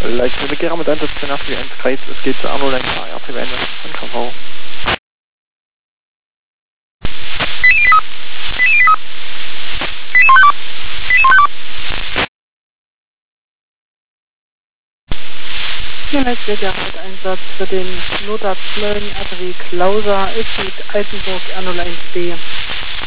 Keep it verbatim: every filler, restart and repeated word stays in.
Leitstelle Begehrer mit Einsatz zehn acht eins Kreis, es geht zu Arno Lenker, R T W N von K V. Hier Leitstelle mit Einsatz für den Notarzt Mölln, R W Klauser, ist mit Altenburg R null eins B.